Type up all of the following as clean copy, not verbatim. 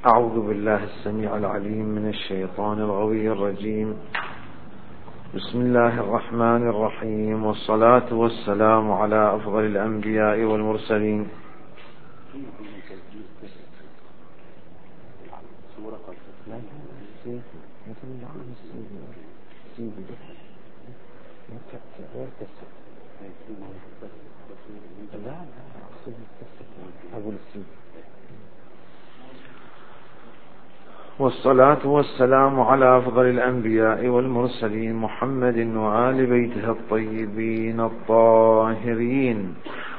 أعوذ بالله السميع العليم من الشيطان الغوي الرجيم. بسم الله الرحمن الرحيم، والصلاة والسلام على أفضل الأنبياء والمرسلين. والصلاة والسلام على أفضل الأنبياء والمرسلين محمد وآل بيته الطيبين الطاهرين.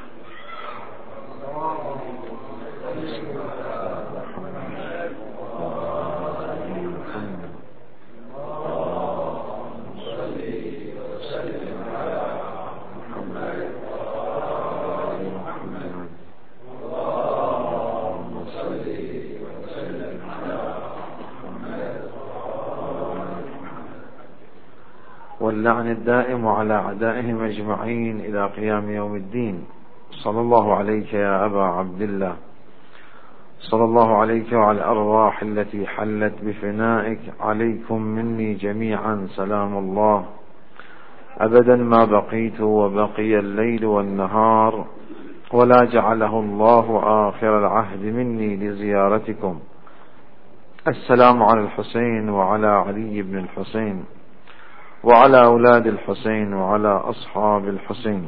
واللعن الدائم على أعدائهم أجمعين إلى قيام يوم الدين. صلى الله عليك يا أبا عبد الله، صلى الله عليك وعلى الأرواح التي حلت بفنائك. عليكم مني جميعا سلام الله أبدا ما بقيت وبقي الليل والنهار، ولا جعله الله آخر العهد مني لزيارتكم. السلام على الحسين وعلى علي بن الحسين وعلى أولاد الحسين وعلى أصحاب الحسين.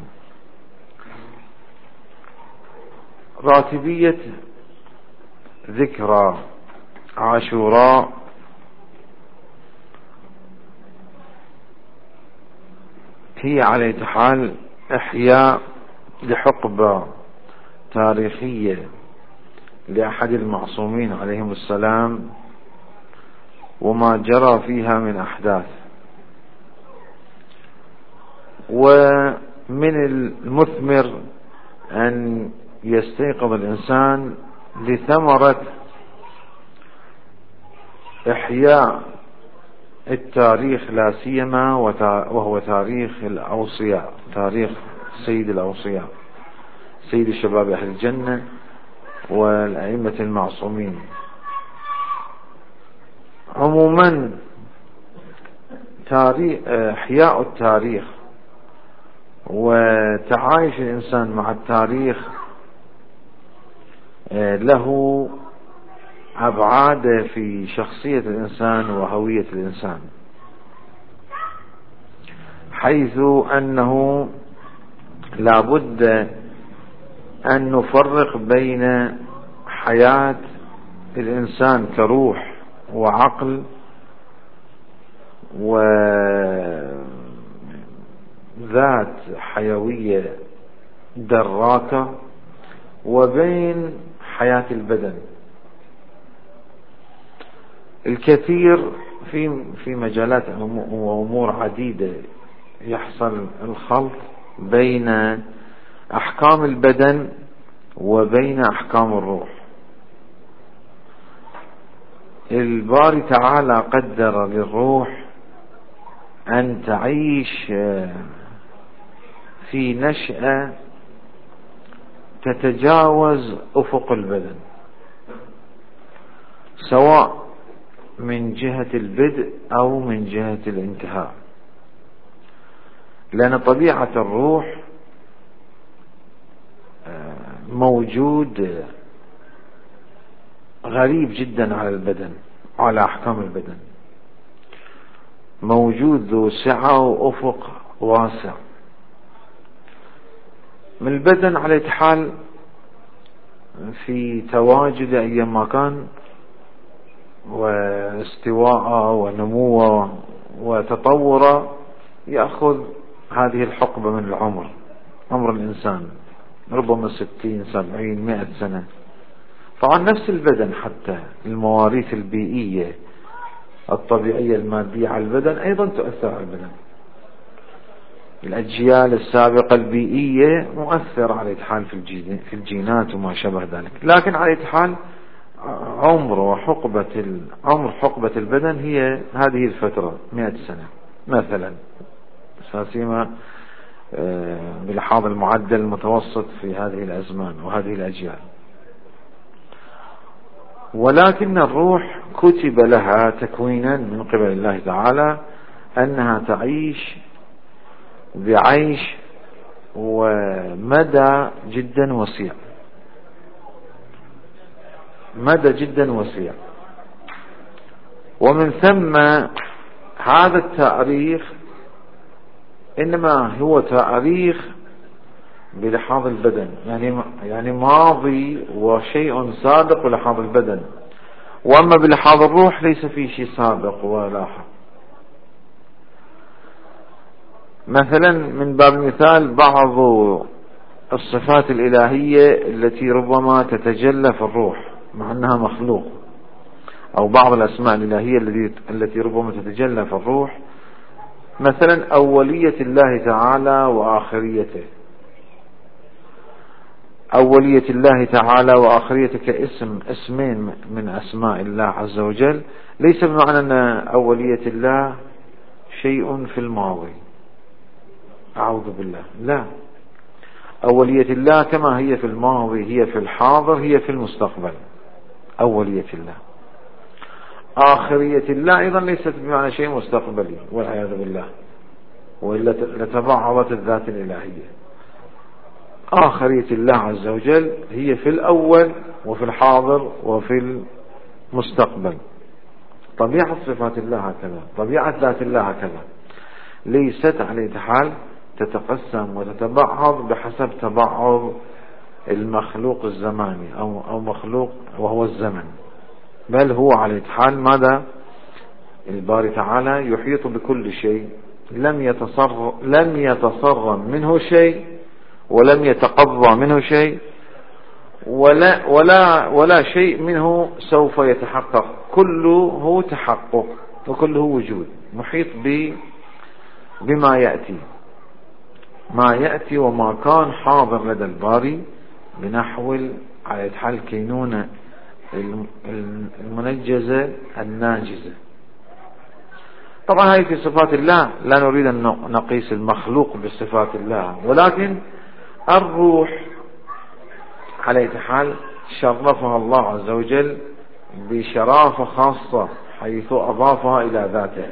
راتبية ذكرى عاشوراء هي على حال إحياء لحقبة تاريخية لأحد المعصومين عليهم السلام وما جرى فيها من أحداث. ومن المثمر أن يستيقظ الإنسان لثمرة إحياء التاريخ، لا سيما وهو تاريخ الأوصياء، تاريخ سيد الأوصياء، سيد الشباب أهل الجنة والأئمة المعصومين. عموما إحياء التاريخ وتعايش الإنسان مع التاريخ له أبعاد في شخصية الإنسان وهوية الإنسان، حيث أنه لا بد أن نفرق بين حياة الإنسان كروح وعقل وذات حيوية دراكة، وبين حياة البدن. الكثير في مجالات وأمور عديدة يحصل الخلط بين أحكام البدن وبين أحكام الروح. الباري تعالى قدر للروح أن تعيش في نشأة تتجاوز أفق البدن، سواء من جهة البدء أو من جهة الانتهاء، لأن طبيعة الروح موجود غريب جدا على البدن، على أحكام البدن، موجود ذو سعة وأفق واسع. من البدن على حال في تواجد أيام كان واستواء ونمو وتطور يأخذ هذه الحقبة من العمر، عمر الإنسان ربما 60 70 100 سنة. طبعا نفس البدن، حتى المواريث البيئية الطبيعية المادية على البدن أيضا تؤثر على البدن. الأجيال السابقة البيئية مؤثرة على حال في الجينات وما شابه ذلك، لكن على حال عمر حقبة البدن هي هذه الفترة 100 سنة مثلا، سيما بلحاظ المعدل المتوسط في هذه الأزمان وهذه الأجيال. ولكن الروح كتب لها تكوينا من قبل الله تعالى أنها تعيش بعيش ومدى جدا وسيع، مدى جدا وسيع. ومن ثم هذا التاريخ إنما هو تاريخ بلحاظ البدن، يعني ماضي وشيء سابق بلحاظ البدن، وأما بلحاظ الروح ليس فيه شيء سابق ولاحق. مثلا من باب المثال بعض الصفات الإلهية التي ربما تتجلى في الروح مع أنها مخلوق، أو بعض الأسماء الإلهية التي ربما تتجلى في الروح، مثلا أولية الله تعالى وآخريته. أولية الله تعالى وآخريته اسمين من أسماء الله عز وجل، ليس بمعنى أن أولية الله شيء في الماضي، أعوذ بالله، لا، أولية الله كما هي في الماضي هي في الحاضر هي في المستقبل. أولية الله. آخرية الله أيضا ليست بمعنى شيء مستقبلي والعياذ بالله، وإلا لتبعضت الذات الإلهية. آخرية الله عز وجل هي في الأول وفي الحاضر وفي المستقبل. طبيعة صفات الله هكذا، طبيعة ذات الله هكذا، ليست على حال تتقسم وتتبعض بحسب تبعض المخلوق الزماني أو مخلوق وهو الزمن، بل هو على حال ماذا؟ الباري تعالى يحيط بكل شيء، لم يتصرم منه شيء ولم يتقضى منه شيء ولا شيء منه سوف يتحقق، كله تحقق وكله وجود، محيط بما يأتي، ما يأتي وما كان حاضر لدى الباري بنحو على حال الكينونة المنجزة الناجزة. طبعا هذه في صفات الله، لا نريد أن نقيس المخلوق بصفات الله، ولكن الروح على حال شرفها الله عز وجل بشرافة خاصة حيث أضافها إلى ذاته.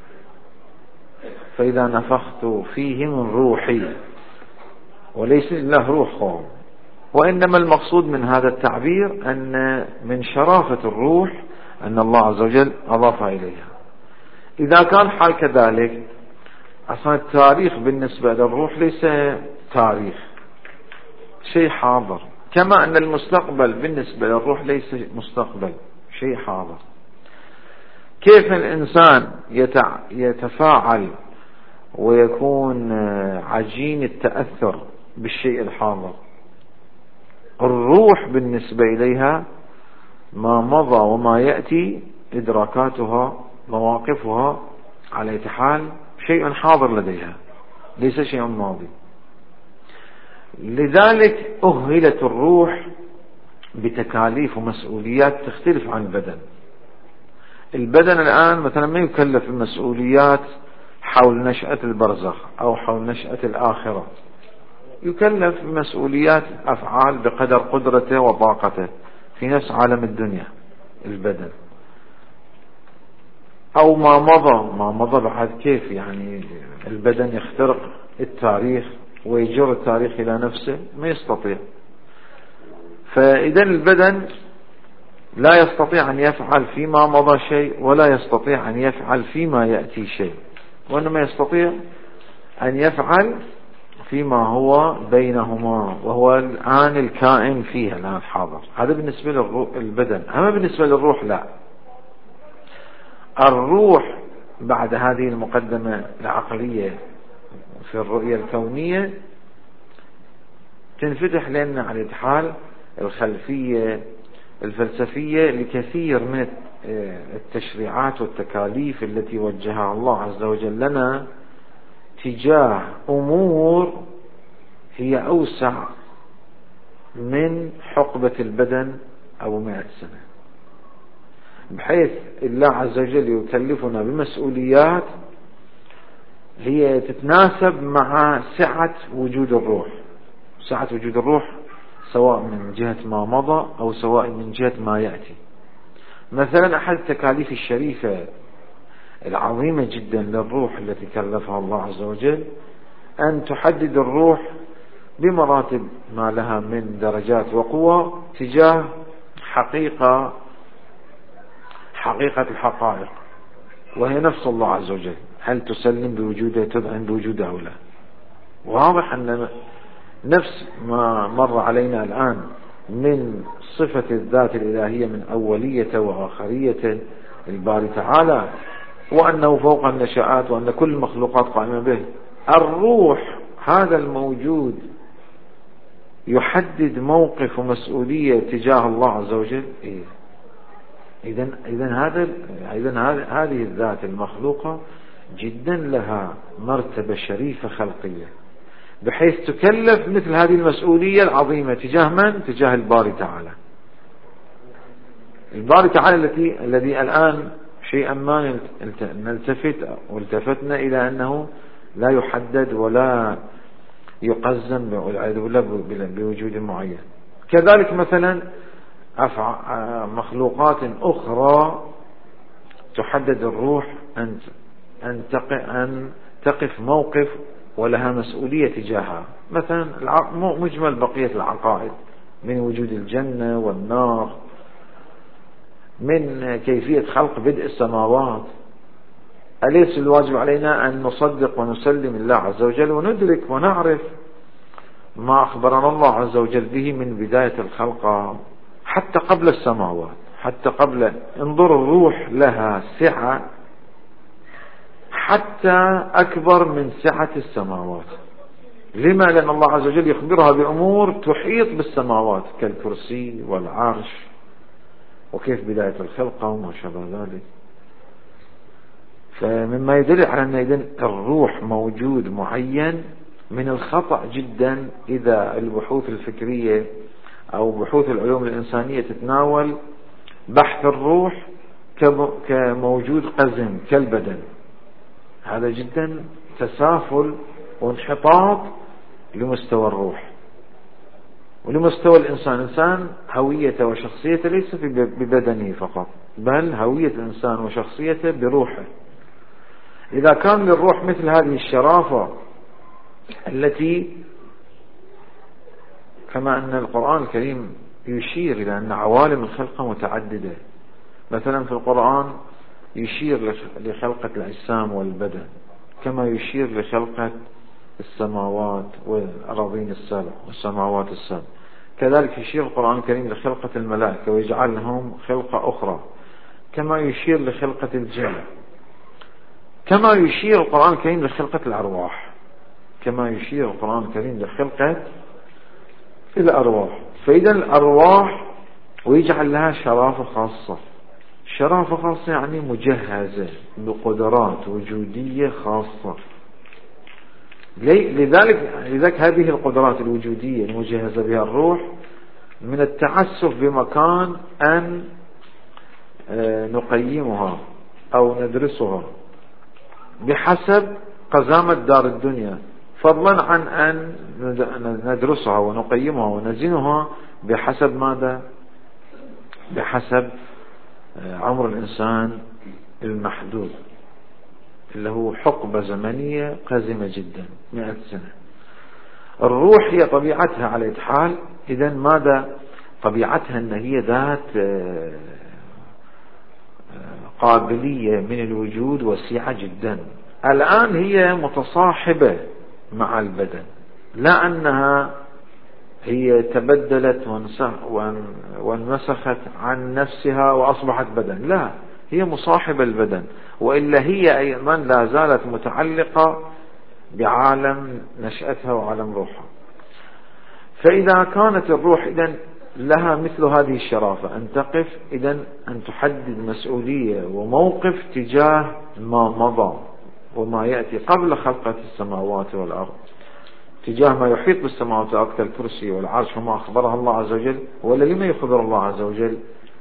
فإذا نفخت فيه من روحي، وليس له روح، وإنما المقصود من هذا التعبير أن من شرافة الروح أن الله عز وجل أضافها إليها. إذا كان حال كذلك، أصلا التاريخ بالنسبة للروح ليس تاريخ، شيء حاضر، كما أن المستقبل بالنسبة للروح ليس مستقبل، شيء حاضر. كيف الإنسان يتفاعل ويكون عجين التأثر بالشيء الحاضر؟ الروح بالنسبة إليها ما مضى وما يأتي، إدراكاتها مواقفها على حال شيء حاضر لديها، ليس شيء ماضي. لذلك أهلت الروح بتكاليف ومسؤوليات تختلف عن البدن. البدن الآن مثلا ما يكلف المسؤوليات حول نشأة البرزخ أو حول نشأة الآخرة، يكلف مسؤوليات أفعال بقدر قدرته وطاقته في نفس عالم الدنيا البدن. أو ما مضى بعد، كيف يعني البدن يخترق التاريخ ويجر التاريخ إلى نفسه؟ ما يستطيع. فإذا البدن لا يستطيع أن يفعل فيما مضى شيء، ولا يستطيع أن يفعل فيما يأتي شيء، وإنما يستطيع أن يفعل فيما هو بينهما، وهو الآن الكائن فيها الآن الحاضر. هذا بالنسبة للبدن. أما بالنسبة للروح لا. الروح بعد هذه المقدمة العقلية في الرؤية الكونية تنفتح لنا على حال الخلفية الفلسفية لكثير من التشريعات والتكاليف التي وجهها الله عز وجل لنا تجاه أمور هي أوسع من حقبة البدن أو 100 سنة، بحيث الله عز وجل يكلفنا بمسؤوليات هي تتناسب مع سعة وجود الروح. سعة وجود الروح سواء من جهة ما مضى أو سواء من جهة ما يأتي. مثلا أحد التكاليف الشريفة العظيمة جدا للروح التي كلفها الله عز وجل أن تحدد الروح بمراتب ما لها من درجات وقوة تجاه حقيقة الحقائق، وهي نفس الله عز وجل. هل تسلم بوجوده، تذعن بوجوده أو لا؟ واضح أن نفس ما مر علينا الآن من صفة الذات الإلهية من أولية وآخرية الباري تعالى، وأنه فوق النشآت، وأن كل المخلوقات قائمة به. الروح هذا الموجود يحدد موقف ومسؤولية تجاه الله عز وجل. إذن هذه الذات المخلوقة جدا لها مرتبة شريفة خلقية، بحيث تكلف مثل هذه المسؤولية العظيمة تجاه من؟ تجاه الباري تعالى. الباري تعالى الذي الآن شيئا ما والتفتنا إلى أنه لا يحدد ولا يقزم بوجود معين. كذلك مثلا مخلوقات أخرى تحدد الروح أن تقف موقف ولها مسؤولية تجاهها. مثلا مجمل بقية العقائد من وجود الجنة والنار، من كيفية خلق بدء السماوات. أليس الواجب علينا أن نصدق ونسلم الله عز وجل وندرك ونعرف ما أخبرنا الله عز وجل به من بداية الخلق حتى قبل السماوات، حتى قبل. انظر الروح لها سعة حتى أكبر من سعة السماوات. لما؟ لأن الله عز وجل يخبرها بأمور تحيط بالسماوات كالكرسي والعرش وكيف بداية الخلقة وما شابه ذلك. فمما يدل على أن إذن الروح موجود معين. من الخطأ جدا إذا البحوث الفكرية أو بحوث العلوم الإنسانية تتناول بحث الروح كموجود قزم كالبدن. هذا جدا تسافل وانحطاط لمستوى الروح ولمستوى الإنسان هويته وشخصيته ليس ببدنه فقط، بل هوية الإنسان وشخصيته بروحه. إذا كان للروح مثل هذه الشرافة التي كما أن القرآن الكريم يشير إلى أن عوالم الخلقة متعددة. مثلا في القرآن يشير لخلقة الأجسام والبدن، كما يشير لخلقة السماوات والأراضين السبع والسماوات السبع. كذلك يشير القرآن الكريم لخلقة الملائكة ويجعلهم خلقة أخرى، كما يشير لخلقة الجن، كما يشير القرآن الكريم لخلقة الأرواح، كما يشير القرآن الكريم لخلقة الأرواح. فإذا الأرواح ويجعل لها شرافة خاصة. شرافة خاصة يعني مجهزة بقدرات وجودية خاصة. لذلك هذه القدرات الوجودية المجهزة بها الروح من التعسف بمكان أن نقيمها أو ندرسها بحسب قزامة دار الدنيا، فضلا عن أن ندرسها ونقيمها ونزنها بحسب ماذا؟ بحسب عمر الإنسان المحدود اللي هو حقبة زمنية قزمة جدا 100 سنة. الروح هي طبيعتها على الحال إذن ماذا؟ طبيعتها أن هي ذات قابلية من الوجود وسيعة جدا. الآن هي متصاحبة مع البدن، لا أنها هي تبدلت وانمسخت عن نفسها وأصبحت بدن، لا، هي مصاحبة البدن، وإلا هي أيضا لا زالت متعلقة بعالم نشأتها وعالم روحها. فإذا كانت الروح إذن لها مثل هذه الشرافة أن تقف إذن أن تحدد مسؤولية وموقف تجاه ما مضى وما يأتي قبل خلقة السماوات والأرض، تجاه ما يحيط بالسماوات والأرض كالكرسي والعرش وما أخبرها الله عز وجل. ولا لما يخبر الله عز وجل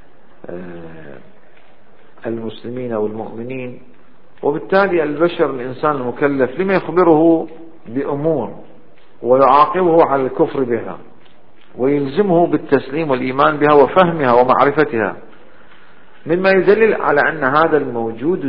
المسلمين والمؤمنين، وبالتالي البشر الإنسان المكلف لما يخبره بأمور ويعاقبه على الكفر بها ويلزمه بالتسليم والإيمان بها وفهمها ومعرفتها. مما يدلل على أن هذا الموجود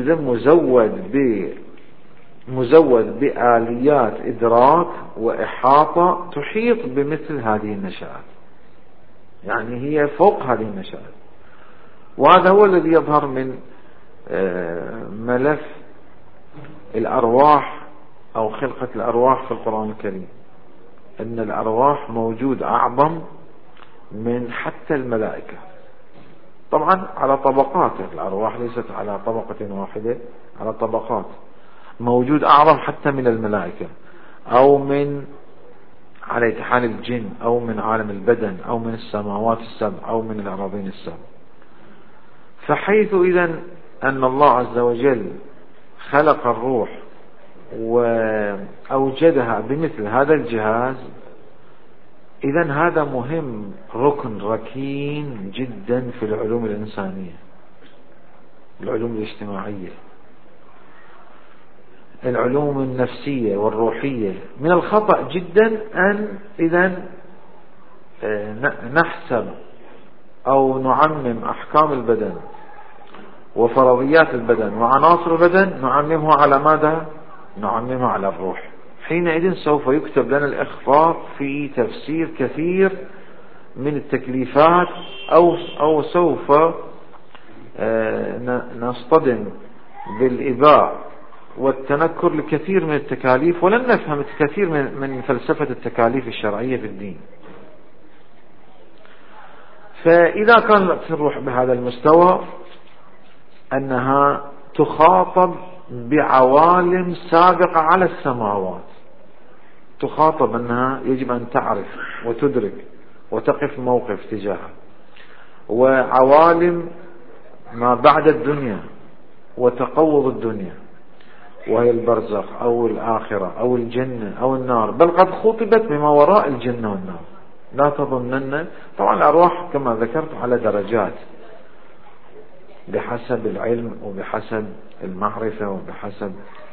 مزود بآليات إدراك وإحاطة تحيط بمثل هذه النشآت، يعني هي فوق هذه النشآت. وهذا هو الذي يظهر من ملف الأرواح أو خلقة الأرواح في القرآن الكريم، أن الأرواح موجود أعظم من حتى الملائكة. طبعا على طبقات، الأرواح ليست على طبقة واحدة، على طبقات. موجود أعظم حتى من الملائكة، أو من على امتحان الجن، أو من عالم البدن، أو من السماوات السبع، أو من الأراضين السبع. فحيث إذن أن الله عز وجل خلق الروح وأوجدها بمثل هذا الجهاز، إذن هذا مهم، ركن ركين جدا في العلوم الإنسانية، العلوم الاجتماعية، العلوم النفسية والروحية. من الخطأ جدا أن إذن نحسب أو نعمم أحكام البدن وفرضيات البدن وعناصر البدن، نعممها على ماذا؟ نعممها على الروح. حينئذ سوف يكتب لنا الإخفاق في تفسير كثير من التكليفات، أو سوف نصطدم بالإباء والتنكر لكثير من التكاليف، ولن نفهم الكثير من فلسفة التكاليف الشرعية في الدين. فإذا كانت الروح بهذا المستوى، أنها تخاطب بعوالم سابقة على السماوات، تخاطب أنها يجب أن تعرف وتدرك وتقف موقف تجاهها، وعوالم ما بعد الدنيا وتقوض الدنيا، وهي البرزخ أو الآخرة أو الجنة أو النار، بل قد خطبت بما وراء الجنة والنار. لا تظنن. طبعا الأرواح كما ذكرت على درجات بحسب العلم وبحسب المعرفة وبحسب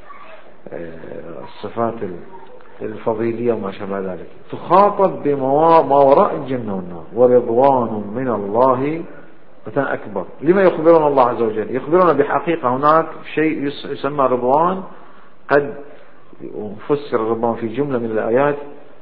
الصفات الفضيلية وما شابه ذلك. تخاطب بما وراء الجنة والنار، ورضوان من الله أكبر. لما يخبرنا الله عز وجل؟ يخبرنا بحقيقة هناك شيء يسمى رضوان، قد فسر الرضوان في جملة من الآيات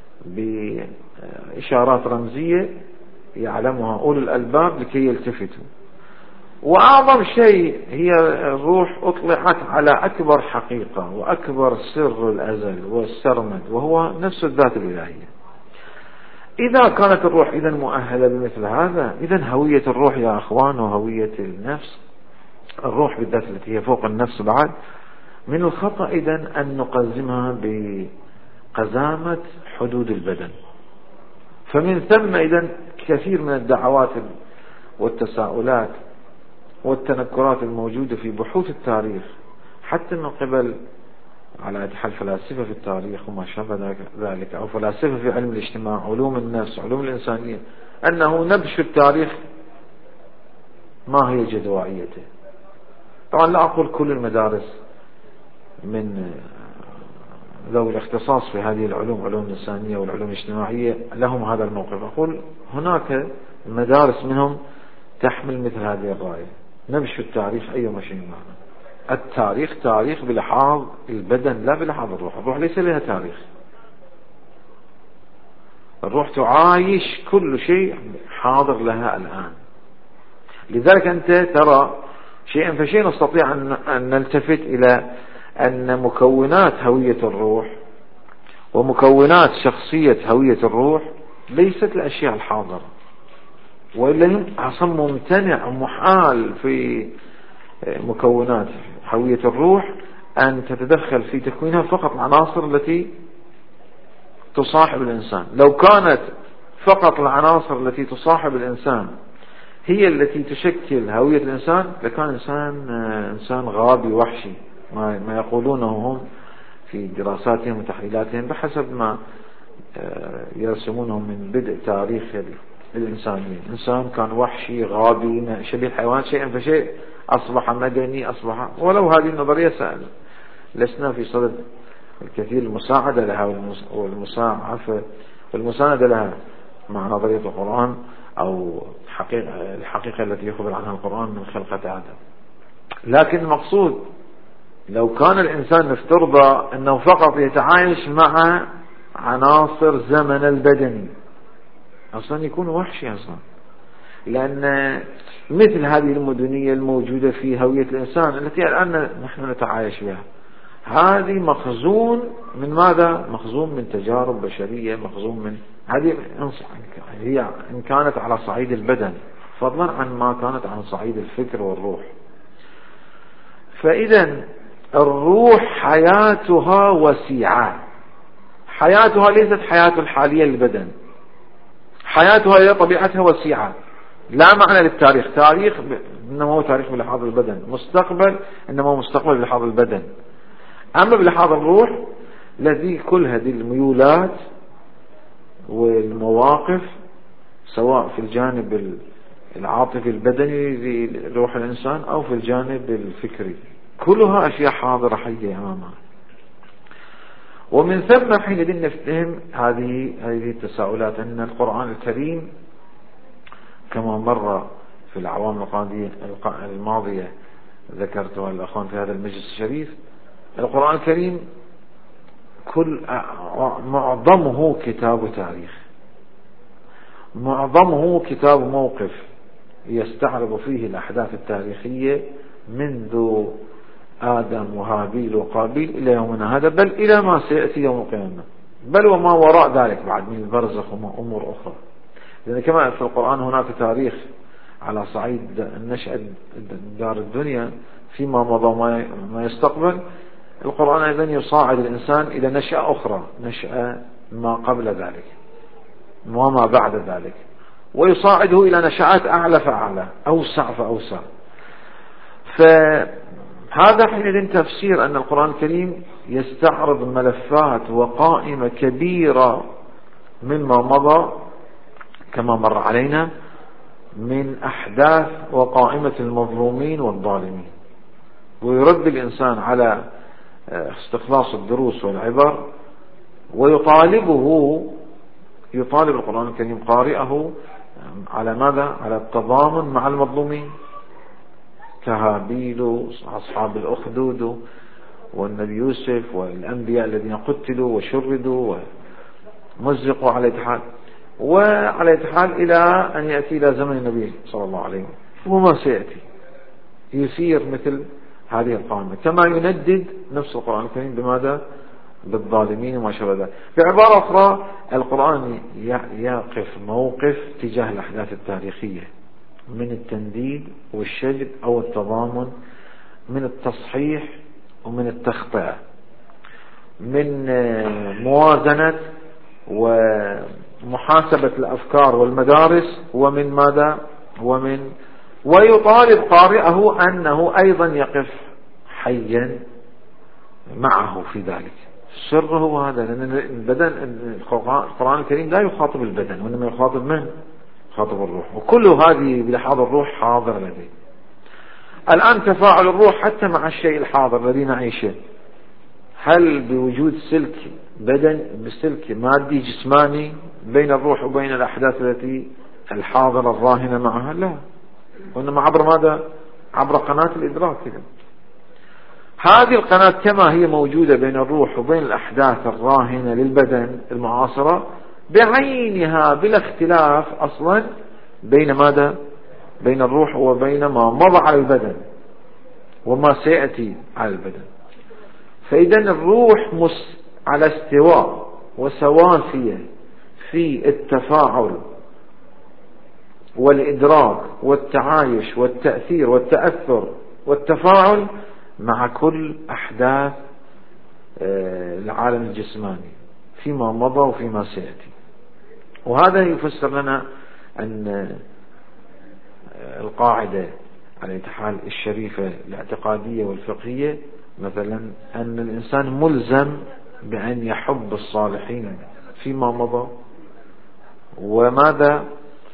بإشارات رمزية يعلمها أولو الألباب لكي يلتفتوا. وأعظم شيء هي الروح أطلعت على أكبر حقيقة وأكبر سر الأزل والسرمد، وهو نفس الذات الإلهية. إذا كانت الروح إذن مؤهلة بمثل هذا، إذن هوية الروح يا أخوان وهوية النفس، الروح بالذات التي هي فوق النفس بعد، من الخطأ إذن أن نقزمها بقزامة حدود البدن. فمن ثم إذن كثير من الدعوات والتساؤلات والتنكرات الموجودة في بحوث التاريخ، حتى من قبل على حال فلاسفة في التاريخ وما شابه ذلك، أو فلاسفة في علم الاجتماع، علوم النفس، علوم الإنسانية، أنه نبش التاريخ ما هي جدوائيته. طبعا لا أقول كل المدارس من ذوي الاختصاص في هذه العلوم، علوم الإنسانية والعلوم الاجتماعية، لهم هذا الموقف. أقول هناك مدارس منهم تحمل مثل هذه الرأي، نبش التاريخ أي شيء معنا. التاريخ تاريخ بلحاظ البدن لا بلحاظ الروح. الروح ليس لها تاريخ، الروح تعايش كل شيء حاضر لها الآن. لذلك أنت ترى شيئا فشيئا نستطيع أن نلتفت إلى أن مكونات هوية الروح ومكونات شخصية هوية الروح ليست الأشياء الحاضرة، وإلا أصلا ممتنع ومحال في مكونات هوية الروح أن تتدخل في تكوينها فقط العناصر التي تصاحب الإنسان. لو كانت فقط العناصر التي تصاحب الإنسان هي التي تشكل هوية الإنسان، لكان إنسان غابي وحشي، ما يقولونه هم في دراساتهم وتحليلاتهم بحسب ما يرسمونه من بدء تاريخ الإنسانية. إنسان كان وحشي غابي شبيه الحيوان، شيئا فشيء أصبح مدني، أصبح، ولو هذه النظرية سهلة، لسنا في صدد الكثير المساعدة لها والمساعفة والمساندة لها مع نظرية القرآن أو الحقيقة التي يخبر عنها القرآن من خلقة آدم. لكن المقصود لو كان الإنسان نفترض أنه فقط يتعايش مع عناصر زمن البدن أصلا يكون وحشي أصلا، لأن مثل هذه المدنية الموجودة في هوية الإنسان التي الآن نحن نتعايش بها، هذه مخزون من ماذا؟ مخزون من تجارب بشرية، مخزون من هذه هي إن كانت على صعيد البدن، فضلا عن ما كانت عن صعيد الفكر والروح. فإذا الروح حياتها وسيعة، حياتها ليست حياة الحالية للبدن، حياتها هي طبيعتها وسيعة، لا معنى للتاريخ، تاريخ إنما هو تاريخ بلحاظ البدن، مستقبل إنما هو مستقبل بلحاظ البدن. أما بلحاظ الروح الذي كل هذه الميولات والمواقف سواء في الجانب العاطفي البدني لروح الإنسان أو في الجانب الفكري، كلها أشياء حاضرة حية أمامها. ومن ثم حينئذ نفتهم هذه التساؤلات أن القرآن الكريم كما مر في الأعوام الماضية ذكرتها الأخوان في هذا المجلس الشريف، القرآن الكريم معظمه كتاب تاريخ، معظمه كتاب موقف يستعرض فيه الأحداث التاريخية منذ آدم وهابيل وقابيل إلى يومنا هذا، بل إلى ما سيأتي يوم القيامة، بل وما وراء ذلك بعد من البرزخ وأمور أخرى. لأن كما في القرآن هناك تاريخ على صعيد النشأة دار الدنيا فيما مضى ما يستقبل، القرآن أيضا يصاعد الإنسان إلى نشأة أخرى، نشأة ما قبل ذلك وما بعد ذلك، ويصاعده إلى نشأات أعلى فأعلى، أوسع فأوسع. فهذا حينئذ تفسير أن القرآن الكريم يستعرض ملفات وقائمة كبيرة مما مضى كما مر علينا من أحداث وقائمة المظلومين والظالمين، ويرد الإنسان على استخلاص الدروس والعبر، يطالب القرآن الكريم قارئه على ماذا؟ على التضامن مع المظلومين كهابيل وأصحاب الأخدود والنبي يوسف والأنبياء الذين قتلوا وشردوا ومزقوا على الاتحاد، وعلى الاتحاد إلى أن يأتي إلى زمن النبي صلى الله عليه وسلم وما سيأتي يثير مثل هذه القائمة، كما يندد نفس القرآن الكريم بماذا؟ بالظالمين وما شابه ذلك. بعبارة أخرى القرآن يقف موقف تجاه الأحداث التاريخية من التنديد والشجب أو التضامن، من التصحيح ومن التخطئة، من موازنة ومحاسبة الأفكار والمدارس، ومن ماذا؟ ويطالب قارئه أنه أيضا يقف حيا معه في ذلك. السر هو هذا، لأن القرآن الكريم لا يخاطب البدن وإنما يخاطب من؟ يخاطب الروح، وكل هذه بلحاظ الروح حاضر لديه. الآن تفاعل الروح حتى مع الشيء الحاضر الذي نعيشه، هل بوجود سلك بسلك مادي جسماني بين الروح وبين الأحداث التي الحاضرة الراهنة معها؟ لا، وإنما عبر ماذا؟ عبر قناة الإدراك. هذه القناة كما هي موجودة بين الروح وبين الأحداث الراهنة للبدن المعاصرة بعينها بلا اختلاف أصلا بين ماذا؟ بين الروح وبين ما مضى على البدن وما سيأتي على البدن. فإذا الروح على استواء وسواسية في التفاعل والإدراك والتعايش والتأثير والتأثر والتفاعل مع كل أحداث العالم الجسماني فيما مضى وفيما سيأتي. وهذا يفسر لنا أن القاعدة على الاتحاد الشريفة الاعتقادية والفقهية مثلا أن الإنسان ملزم بأن يحب الصالحين فيما مضى وماذا،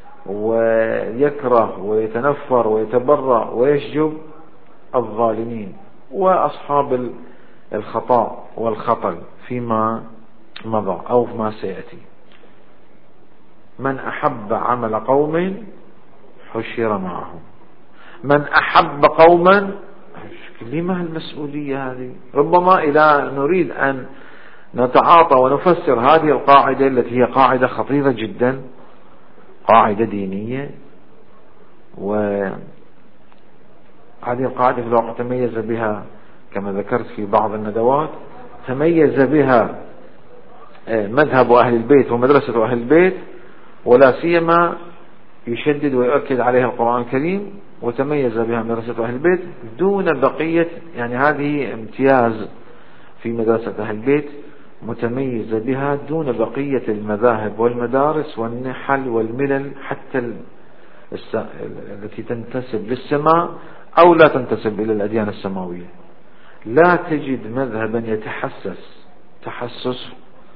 ويكره ويتنفر ويتبرأ ويشجب الظالمين وأصحاب الخطأ والخطل فيما مضى أو ما سيأتي. من أحب عمل قوم حشر معهم، من أحب قوما. لما المسؤولية هذه؟ ربما إذا نريد أن نتعاطى ونفسر هذه القاعدة التي هي قاعدة خطيرة جدا، قاعدة دينية، وهذه القاعدة في الواقع تميز بها كما ذكرت في بعض الندوات، تميز بها مذهب أهل البيت ومدرسة أهل البيت، ولا سيما يشدد ويؤكد عليها القرآن الكريم، وتميز بها مدرسة أهل البيت دون بقية، يعني هذه امتياز في مدرسة أهل البيت متميزة بها دون بقية المذاهب والمدارس والنحل والملل حتى التي تنتسب للسماء أو لا تنتسب إلى الأديان السماوية. لا تجد مذهبا يتحسس تحسس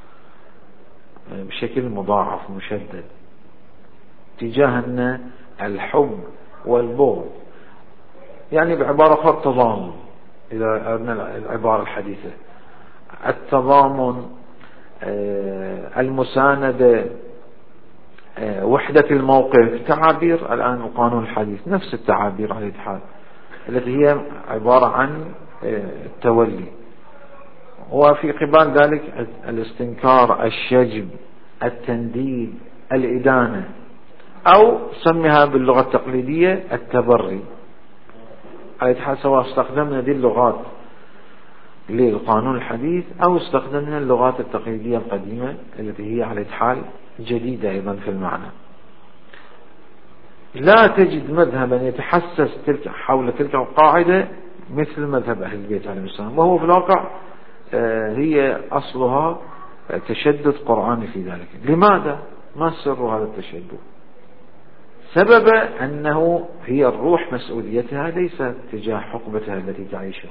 بشكل مضاعف مشدد تجاهنا الحب والبغض، يعني بعبارة أخرى التضامن، إذا أردنا العبارة الحديثة، التضامن، المساندة، وحدة الموقف، تعابير الآن القانون الحديث نفس التعابير على الحال التي هي عبارة عن التولي، وفي قبال ذلك الاستنكار، الشجب، التنديد، الإدانة، أو سميها باللغة التقليدية التبري. على الحال سواء استخدمنا هذه اللغات للقانون الحديث أو استخدمنا اللغات التقليدية القديمة التي هي على الحال جديدة أيضا في المعنى. لا تجد مذهبا يتحسس حول تلك القاعدة مثل مذهب أهل البيت عليهم السلام، وهو في الواقع هي أصلها تشدد قرآني في ذلك. لماذا؟ ما سر هذا التشدد؟ سبب أنه هي الروح مسؤوليتها ليس تجاه حقبتها التي تعيشها.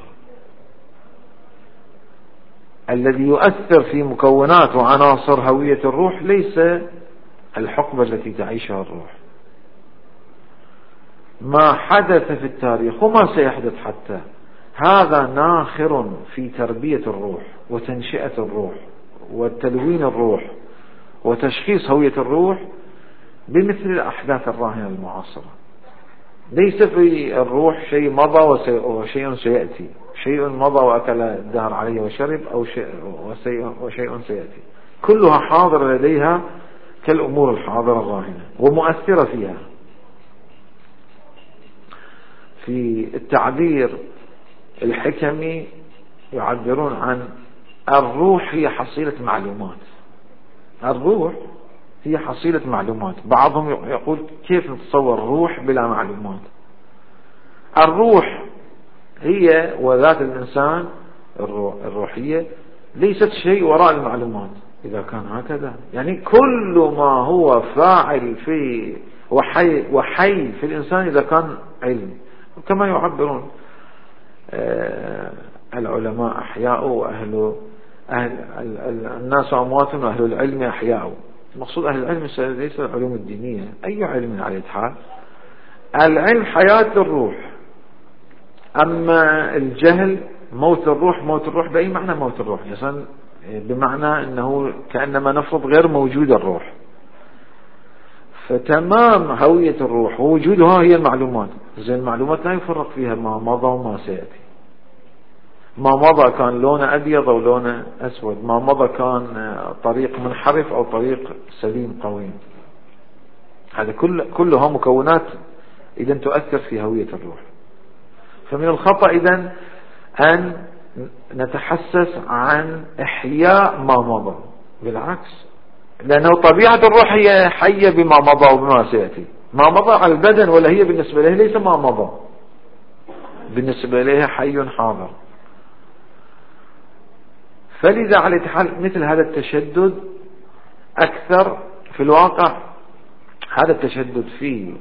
الذي يؤثر في مكونات وعناصر هوية الروح ليس الحقبة التي تعيشها الروح. ما حدث في التاريخ وما سيحدث حتى هذا ناخر في تربية الروح وتنشئة الروح وتلوين الروح وتشخيص هوية الروح بمثل الأحداث الراهنة المعاصرة. ليس في الروح شيء مضى وشيء سيأتي، شيء مضى وأكل الدهر عليه وشرب، أو وشيء سيأتي. كلها حاضرة لديها كالأمور الحاضرة الراهنة ومؤثرة فيها. في التعبير الحكمي يعبرون عن الروح هي حصيلة معلومات. الروح هي حصيلة معلومات. بعضهم يقول كيف نتصور الروح بلا معلومات؟ الروح هي وذات الإنسان الروحية ليست شيء وراء المعلومات. إذا كان هكذا يعني كل ما هو فاعل في وحي في الإنسان إذا كان علم، كما يعبرون العلماء أحياء وأهل الناس أموات وأهل العلم أحياء. المقصود أهل العلم ليس العلوم الدينية، أي علم على الحال. العلم حياة الروح، أما الجهل موت الروح. موت الروح بأي معنى موت الروح؟ يعني بمعنى أنه كأنما نفرض غير موجود الروح. فتمام هوية الروح ووجودها هي المعلومات. زين المعلومات لا يفرق فيها ما مضى وما سيأتي. ما مضى كان لونه أبيض أو لونه أسود، ما مضى كان طريق منحرف أو طريق سليم قويم. هذا كلها مكونات إذا تؤثر في هوية الروح. فمن الخطأ إذن أن نتحسس عن إحياء ما مضى، بالعكس، لأنه طبيعة الروح هي حية بما مضى وبما سيأتي. ما مضى على البدن ولا هي بالنسبة له ليس ما مضى، بالنسبة له حي حاضر. فلذا على الحال مثل هذا التشدد أكثر في الواقع. هذا التشدد في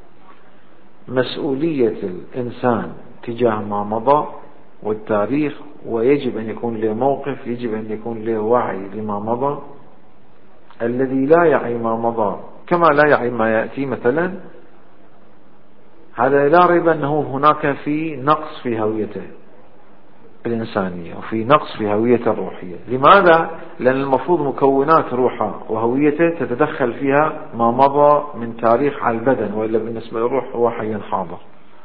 مسؤولية الإنسان تجاه ما مضى والتاريخ، ويجب أن يكون له موقف، يجب أن يكون له وعي لما مضى. الذي لا يعي ما مضى كما لا يعي ما يأتي مثلا، هذا لا ريب أنه هناك في نقص في هويته. الإنسانية وفي نقص في هويته الروحية. لماذا؟ لأن المفروض مكونات روحه وهويته تتدخل فيها ما مضى من تاريخ على البدن، وإلا بالنسبة للروح هو حي حاضر.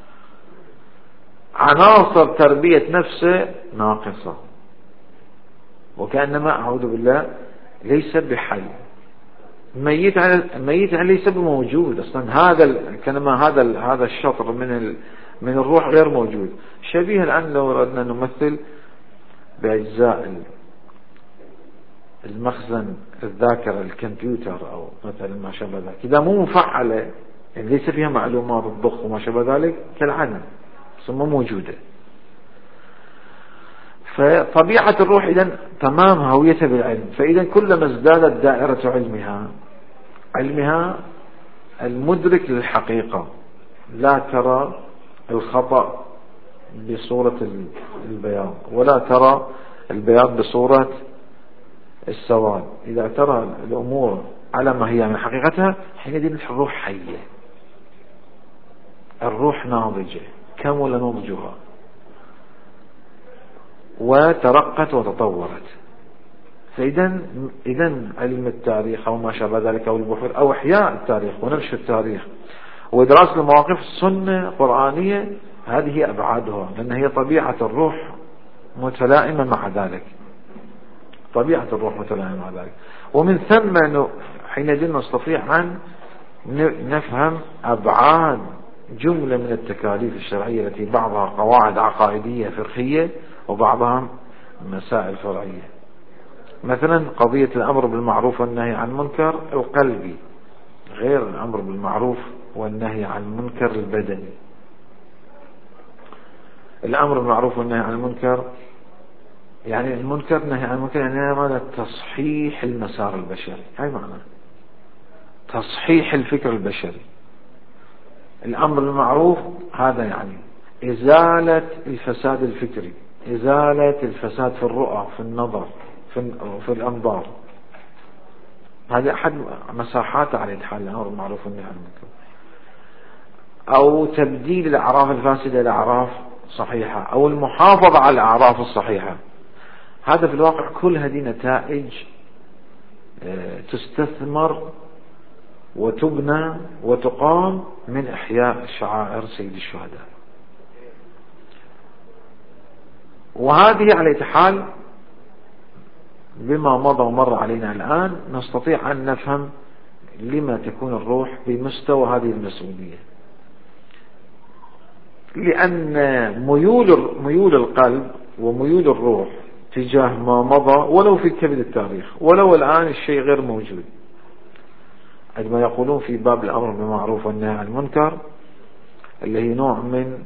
عناصر تربية نفسه ناقصة، وكأنما أعوذ بالله ليس بحي، ميت ليس بموجود أصلا. هذا الشطر من الروح غير موجود. شبيه الآن لو أردنا نمثل بأجزاء المخزن الذاكرة الكمبيوتر أو مثلا ما شابه ذلك، إذا مو مفعلة يعني ليس فيها معلومات الضخ وما شابه ذلك كالعدم، مو موجودة. فطبيعة الروح إذن تمام هويتها بالعلم. فإذا كلما ازدادت دائرة علمها المدرك للحقيقة، لا ترى الخطأ بصورة البياض ولا ترى البياض بصورة السواد. إذا ترى الأمور على ما هي من حقيقتها، حينئذ الروح حية، الروح ناضجة، كمل نضجها وترقت وتطورت. فإذا علم التاريخ أو ما شابه ذلك أو البحوث أو إحياء التاريخ ونبش التاريخ ودراسة المواقف السنة قرآنية، هذه هي أبعادها، لأن هي طبيعة الروح متلائمة مع ذلك، طبيعة الروح متلائمة مع ذلك. ومن ثم حينئذ نستطيع أن نفهم أبعاد جملة من التكاليف الشرعية التي بعضها قواعد عقائدية فقهية وبعضها مسائل فرعية. مثلا قضية الأمر بالمعروف والنهي عن المنكر القلبي غير الأمر بالمعروف والنهي عن المنكر البدني. الأمر بالمعروف والنهي عن المنكر يعني المنكر، نهي عن المنكر يعني ماذا؟ تصحيح المسار البشري، هاي معنى تصحيح الفكر البشري. الأمر بالمعروف هذا يعني إزالة الفساد الفكري، إزالة الفساد في الرؤى، في النظر، في الأنظار. هذا أحد مساحات على الحال الأمر بالمعروف والنهي عن المنكر. أو تبديل الأعراف الفاسدة إلى أعراف صحيحة، أو المحافظة على الأعراف الصحيحة. هذا في الواقع كل هذه نتائج تستثمر وتبنى وتقام من إحياء شعائر سيد الشهداء. وهذه على حال بما مضى ومر علينا الآن نستطيع أن نفهم لما تكون الروح بمستوى هذه المسؤولية. لأن ميول القلب وميول الروح تجاه ما مضى ولو في كبد التاريخ، ولو الآن الشيء غير موجود، عندما يقولون في باب الأمر بالمعروف والنهي عن المنكر اللي هي نوع من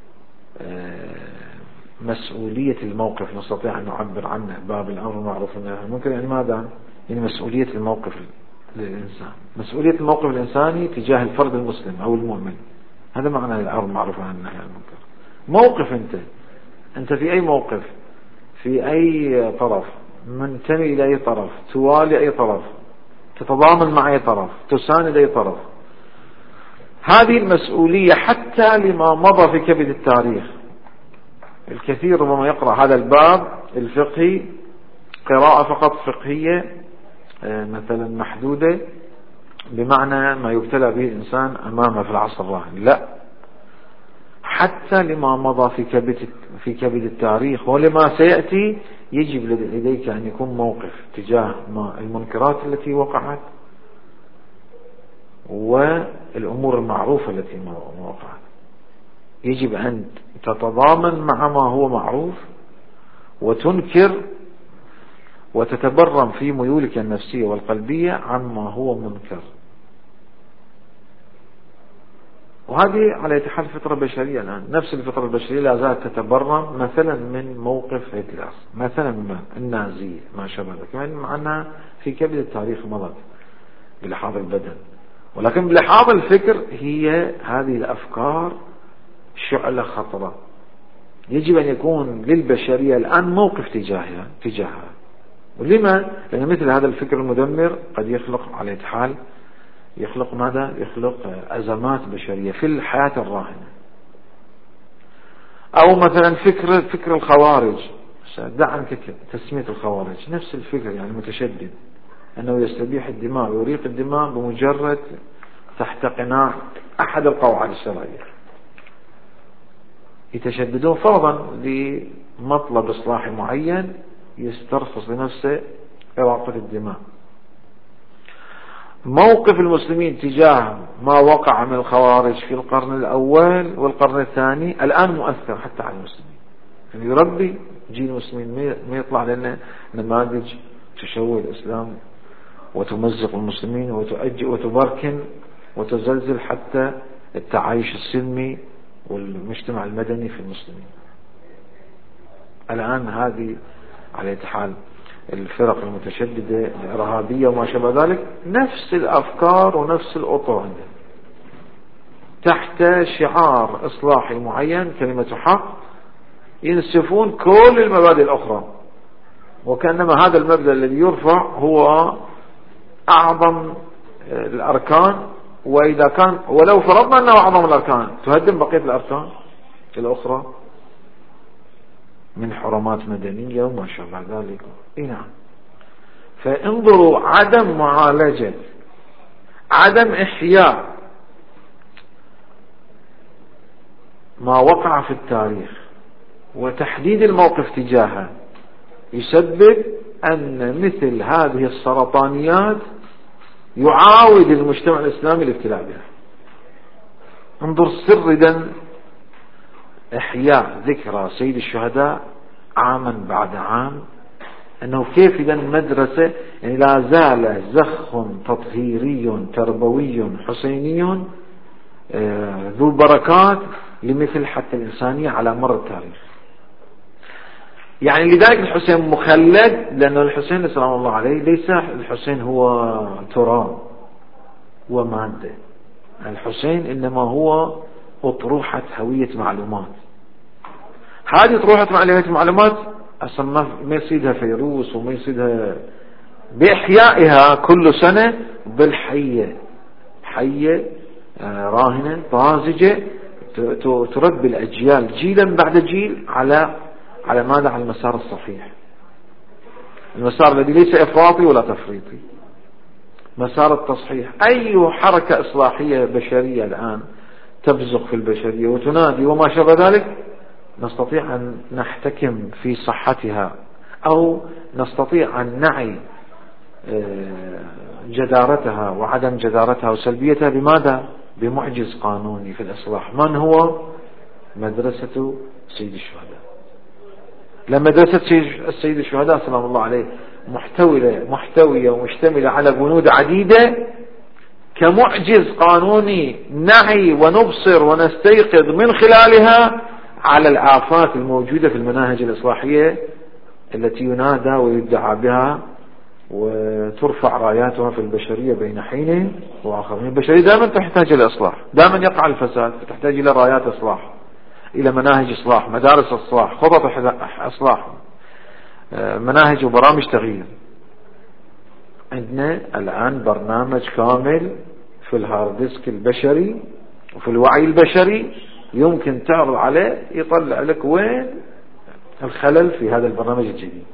مسؤولية الموقف، نستطيع أن نعبر عنه باب الأمر بالمعروف والنهي عن المنكر. يعني ماذا؟ يعني مسؤولية الموقف للإنسان، مسؤولية الموقف الإنساني تجاه الفرد المسلم أو المؤمن. هذا معنى الأمر بالمعروف والنهي عن المنكر. موقف أنت في أي موقف، في أي طرف، منتمي إلى أي طرف، توالي أي طرف، تتضامن مع أي طرف، تساند أي طرف. هذه المسؤولية حتى لما مضى في كبد التاريخ. الكثير ربما يقرأ هذا الباب الفقهي قراءة فقط فقهية مثلا محدودة بمعنى ما يبتلى به الإنسان أمامه في العصر الراهن. لا، حتى لما مضى في كبد التاريخ ولما سيأتي يجب لديك أن يكون موقف تجاه المنكرات التي وقعت والأمور المعروفة التي وقعت. يجب أن تتضامن مع ما هو معروف وتنكر وتتبرم في ميولك النفسية والقلبية عما هو منكر. وهذه على حال فطرة بشرية الآن، نفس الفطرة البشرية لا زالت تتبرم مثلا من موقف هتلر، مثلا من النازية ما شابه ذلك، يعني معنا في كبد التاريخ مضت بلحاظ البدن، ولكن بلحاظ الفكر هي هذه الأفكار شعلة خطرة. يجب أن يكون للبشرية الآن موقف تجاهها. ولما؟ لأن مثل هذا الفكر المدمر قد يخلق على حال يخلق ماذا؟ يخلق أزمات بشرية في الحياة الراهنة. أو مثلا فكر الخوارج، دع عنك تسمية الخوارج، نفس الفكر يعني متشدد، أنه يستبيح الدماء ويريق الدماء بمجرد تحت قناع أحد القواعد الشرعية. يتشددون فرضا لمطلب إصلاحي معين يسترخص لنفسه إراقة الدماء. موقف المسلمين تجاه ما وقع من الخوارج في القرن الأول والقرن الثاني الآن مؤثر حتى على المسلمين، يعني يربي جيل المسلمين ما يطلع لنا نماذج تشوه الإسلام وتمزق المسلمين وتبركن وتزلزل حتى التعايش السلمي والمجتمع المدني في المسلمين. الآن هذه على حال الفرق المتشددة الإرهابية وما شابه ذلك نفس الأفكار ونفس الأطر عندهم، تحت شعار إصلاحي معين كلمة حق ينسفون كل المبادئ الأخرى، وكأنما هذا المبدأ الذي يرفع هو أعظم الأركان، وإذا كان ولو فرضنا أنه أعظم الأركان تهدم بقية الأركان الأخرى من حرمات مدنية وما شابه ذلك. نعم. فانظروا عدم معالجة، عدم إحياء ما وقع في التاريخ وتحديد الموقف تجاهه يسبب أن مثل هذه السرطانيات يعاود المجتمع الإسلامي الابتلاء بها. انظر سردا إحياء ذكرى سيد الشهداء عاما بعد عام، أنه كيف إذا مدرسة يعني لا زال زخ تطهيري تربوي حسيني ذو بركات لمثل حتى الإنسانية على مر التاريخ. يعني لذلك الحسين مخلد، لأن الحسين سلام الله عليه ليس الحسين هو تراب ومادة، الحسين إنما هو أطروحة هوية معلومات. هذه أطروحة هوية معلومات أصلا ما يصيدها فيروس وما يصيدها بإحيائها كل سنة بالحية، حية راهنة طازجة تربي الأجيال جيلا بعد جيل على ماذا؟ على المسار الصحيح، المسار الذي ليس إفراطي ولا تفريطي، مسار التصحيح. أي حركة إصلاحية بشرية الآن تبزغ في البشرية وتنادي وما شابه ذلك نستطيع أن نحتكم في صحتها، أو نستطيع أن نعي جدارتها وعدم جدارتها وسلبيتها بماذا؟ بمعجز قانوني في الإصلاح. من هو؟ مدرسة سيد الشهداء. لما مدرسة السيد الشهداء سلام الله عليه محتوية ومشتملة على بنود عديدة، كمعجز قانوني نعي ونبصر ونستيقظ من خلالها على الآفات الموجودة في المناهج الإصلاحية التي ينادى ويدعى بها وترفع راياتها في البشرية بين حين وآخر. البشرية دائما تحتاج إلى إصلاح، دائما يقع الفساد، فتحتاج إلى رايات إصلاح، إلى مناهج إصلاح، مدارس إصلاح، خطط إصلاح، مناهج وبرامج تغيير. عندنا الآن برنامج كامل في الهاردسك البشري وفي الوعي البشري يمكن تعرض عليه يطلع لك وين الخلل في هذا البرنامج الجديد.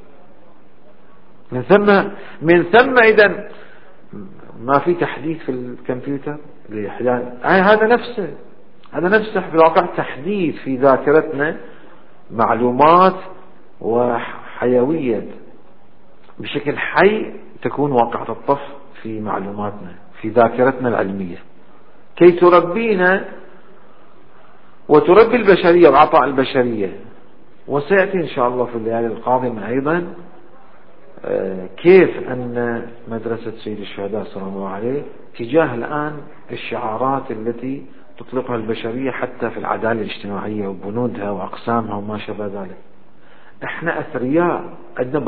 من ثم إذا ما في تحديث في الكمبيوتر هذا نفسه في الواقع تحديث في ذاكرتنا معلومات وحيوية بشكل حي تكون واقعة الطف في معلوماتنا في ذاكرتنا العلمية كي تربينا وتربي البشرية وعطاء البشرية. وسيأتي إن شاء الله في الليالي القادمة أيضا كيف أن مدرسة سيد الشهداء صلى الله عليه تجاه الآن الشعارات التي تطلقها البشرية حتى في العدالة الاجتماعية وبنودها وأقسامها وما شابه ذلك. احنا أثرياء، عندنا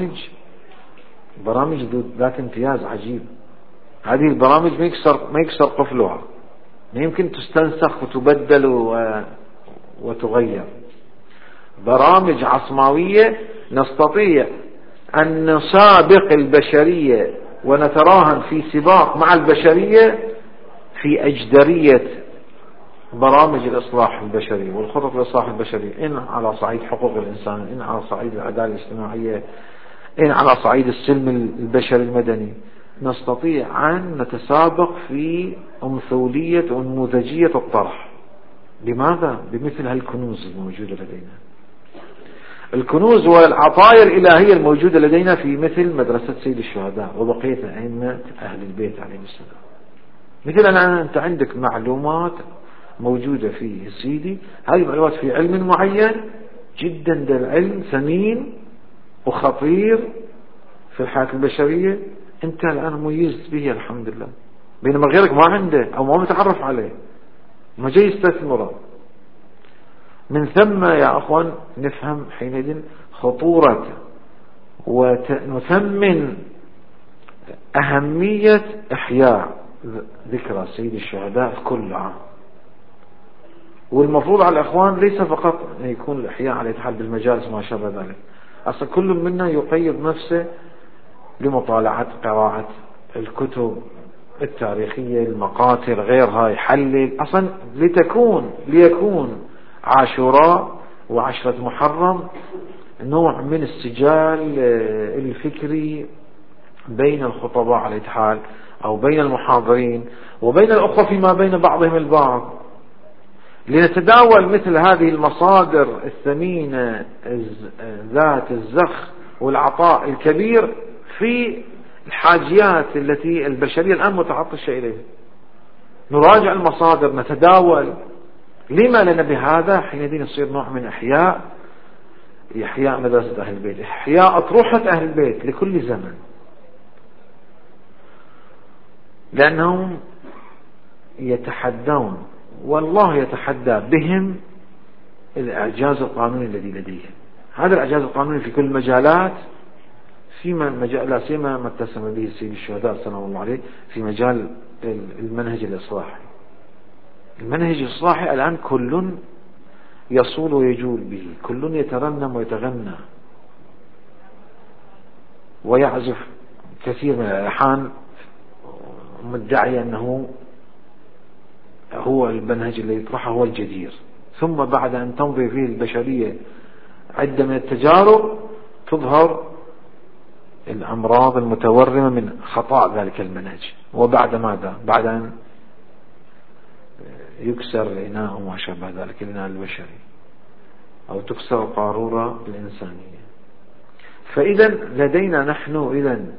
برامج ذات امتياز عجيب. هذه البرامج ما يكسر قفلها، ما يمكن تستنسخ وتبدل وتغير. برامج عصماوية نستطيع أن نسابق البشرية ونتراهن في سباق مع البشرية في أجدرية برامج الإصلاح البشري والخطط الإصلاح البشري، إن على صعيد حقوق الإنسان، إن على صعيد العدالة الاجتماعية، إن على صعيد السلم البشري المدني، نستطيع أن نتسابق في أمثولية ونموذجية الطرح. لماذا؟ بمثل هالكنوز الموجودة لدينا، الكنوز والعطايا الإلهية الموجودة لدينا في مثل مدرسة سيد الشهداء وبقية أئمة أهل البيت عليهم السلام. مثل أنت عندك معلومات موجودة في سيدي، هذه المعلومات في علم معين جدا، ده العلم ثمين وخطير في الحياة البشرية، أنت الآن مميز به الحمد لله، بينما غيرك ما عنده أو ما متعرف عليه، ما جاي يستثمره. من ثم يا أخوان نفهم حينئذ خطورة ونثمن أهمية إحياء ذكرى سيد الشهداء في كل عام. والمفروض على الأخوان ليس فقط أن يكون الإحياء على الاتحاد بالمجالس وما شابه ذلك، أصلا كل منا يقيد نفسه لمطالعة قراءة الكتب التاريخية، المقاتل غيرها، يحلل أصلا ليكون عاشوراء وعشرة محرم نوع من السجال الفكري بين الخطباء على الاتحاد أو بين المحاضرين وبين الأخوة فيما بين بعضهم البعض، لنتداول مثل هذه المصادر الثمينة ذات الزخ والعطاء الكبير في الحاجيات التي البشرية الآن متعطشة إليها. نراجع المصادر، نتداول. لما لنا بهذا؟ حينئذ يصير نوع من إحياء مدرسة أهل البيت، إحياء أطروحة أهل البيت لكل زمن، لأنهم يتحدون، والله يتحدى بهم الإعجاز القانوني الذي لديهم. هذا الإعجاز القانوني في كل المجالات، لا سيما ما اتسم به سيد الشهداء سلام الله عليه في مجال المنهج الإصلاحي. المنهج الإصلاحي الآن كل يصول ويجول به، كل يترنم ويتغنى ويعزف كثير من الألحان مدعي أنه هو المنهج الذي يطرحه هو الجدير، ثم بعد أن تمضي فيه البشرية عدة من التجارب تظهر الأمراض المتورمة من خطأ ذلك المنهج. وبعد ماذا؟ بعد أن يكسر الإناء وما شابه ذلك، الإناء البشري، أو تكسر القارورة الإنسانية. فإذا لدينا نحن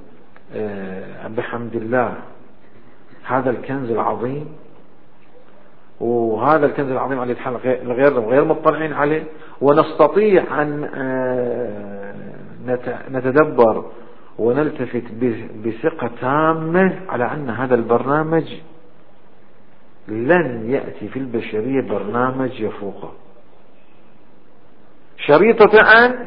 بحمد الله هذا الكنز العظيم، وهذا الكنز العظيم على الحال غير مطلعين عليه، ونستطيع أن نتدبر ونلتفت بثقة تامة على أن هذا البرنامج لن يأتي في البشرية برنامج يفوقه. شريطة أن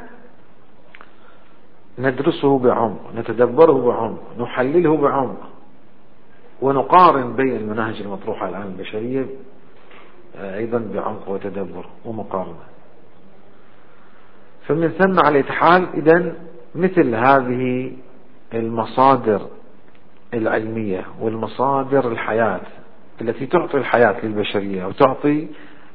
ندرسه بعمق، نتدبره بعمق، نحلله بعمق، ونقارن بين المناهج المطروحة الآن البشرية أيضا بعمق وتدبر ومقارنة. فمن ثم على الاتحاد إذن مثل هذه المصادر العلمية والمصادر الحياة التي تعطي الحياة للبشرية وتعطي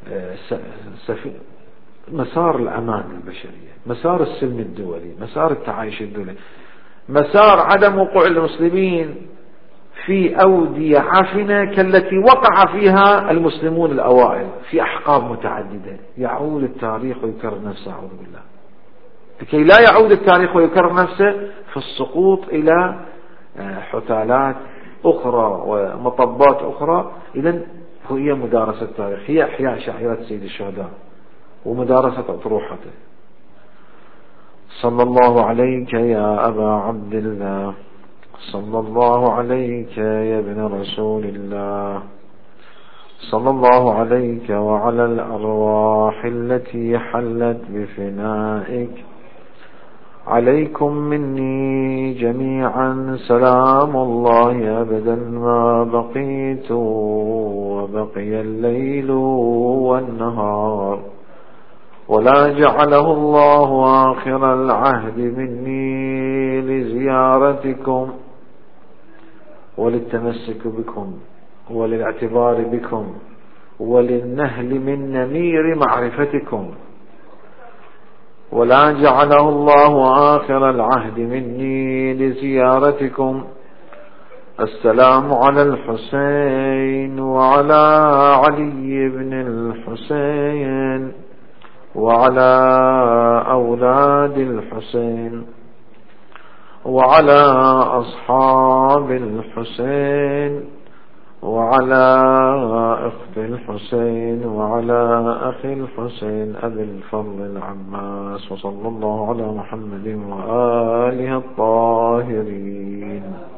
مسار الأمان للبشرية، مسار السلم الدولي، مسار التعايش الدولي، مسار عدم وقوع المسلمين في أودية عفنة كالتي وقع فيها المسلمون الأوائل في أحقاب متعددة. يعود التاريخ ويكرر نفسه، أعوذ بالله، لكي لا يعود التاريخ ويكرر نفسه في السقوط إلى حتالات أخرى ومطبات أخرى. إذن هي مدارسة التاريخ، هي إحياء شعيرة سيد الشهداء ومدارسة أطروحته. صلى الله عليك يا أبا عبد الله، صلى الله عليك يا ابن رسول الله، صلى الله عليك وعلى الأرواح التي حلت بفنائك. عليكم مني جميعا سلام الله أبدا ما بقيت وبقي الليل والنهار، ولا جعله الله آخر العهد مني لزيارتكم وللتمسك بكم وللاعتبار بكم وللنهل من نمير معرفتكم، ولا جعله الله آخر العهد مني لزيارتكم. السلام على الحسين وعلى علي بن الحسين وعلى أولاد الحسين وعلى أصحاب الحسين وعلى أخت الحسين وعلى أخي الحسين أبي الفضل العباس، وصلى الله على محمد وآله الطاهرين.